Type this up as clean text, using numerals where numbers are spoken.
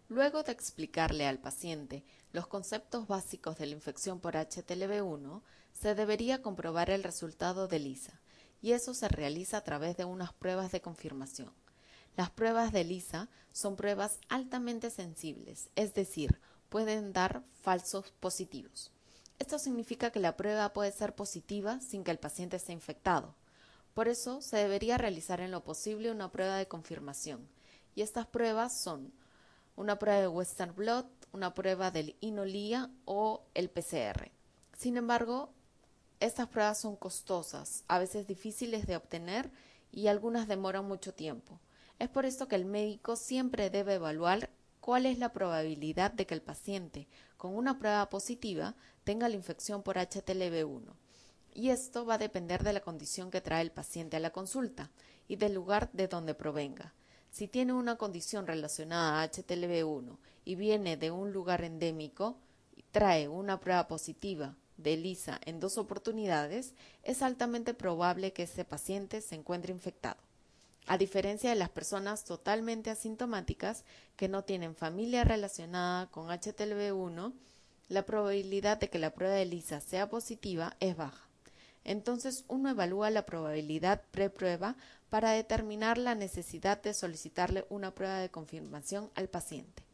Luego de explicarle al paciente los conceptos básicos de la infección por HTLV1, se debería comprobar el resultado de ELISA, y eso se realiza a través de unas pruebas de confirmación. Las pruebas de ELISA son pruebas altamente sensibles, es decir, pueden dar falsos positivos. Esto significa que la prueba puede ser positiva sin que el paciente esté infectado. Por eso se debería realizar en lo posible una prueba de confirmación, y estas pruebas son una prueba de Western Blot, una prueba del INOLIA o el PCR. Sin embargo, estas pruebas son costosas, a veces difíciles de obtener y algunas demoran mucho tiempo. Es por esto que el médico siempre debe evaluar cuál es la probabilidad de que el paciente con una prueba positiva tenga la infección por HTLV1. Y esto va a depender de la condición que trae el paciente a la consulta y del lugar de donde provenga. Si tiene una condición relacionada a HTLV1 y viene de un lugar endémico y trae una prueba positiva de ELISA en 2 oportunidades, es altamente probable que ese paciente se encuentre infectado. A diferencia de las personas totalmente asintomáticas que no tienen familia relacionada con HTLV1, la probabilidad de que la prueba de ELISA sea positiva es baja. Entonces uno evalúa la probabilidad preprueba para determinar la necesidad de solicitarle una prueba de confirmación al paciente.